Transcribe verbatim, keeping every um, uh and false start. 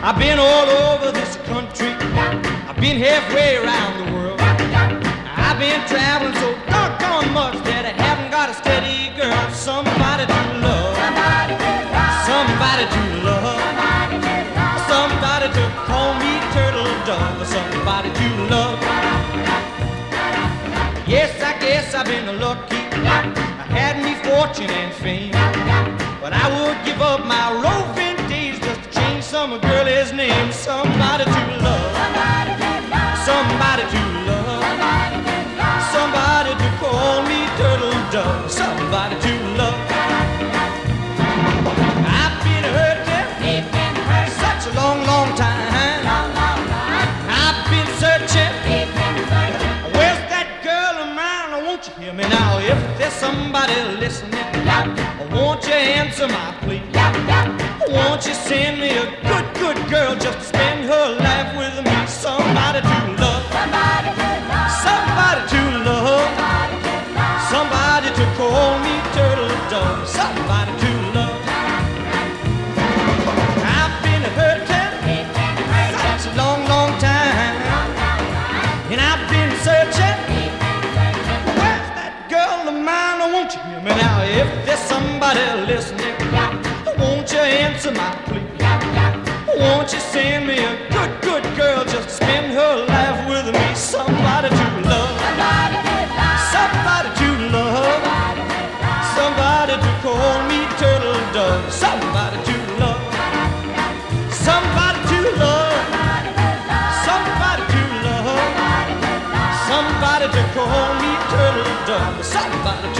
I've been all over this country. I've been halfway around the world. I've been traveling so doggone much that I haven't got a steady girl. Somebody to love. Somebody to love. Somebody to call me turtle dove. Somebody to love. Yes, I guess I've been lucky. I had me fortune and fame. But I would give up my roving days just to change some girl's name. Somebody to love. Somebody to love. Somebody to call me turtle dove. Somebody to love. I've been hurting such a long, long time. I've been searching. Where's that girl of mine? Won't you hear me now? If there's somebody listening, won't you answer my plea? Won't you send me a good, good girl just to spend her life with me? Somebody to love. Somebody to love. Somebody to call me turtle dove. Somebody to love. I've been hurting such a long, long time, and I've been searching. Where's that girl of mine? Won't you hear me now? If there's somebody listening, won't you answer my plea? Won't you send me a good, good girl just to spend her life with me? Somebody to love. Somebody to love. Somebody to call me turtle dove. Somebody to love. Somebody to love. Somebody to love. Somebody to call me turtle dove. Somebody to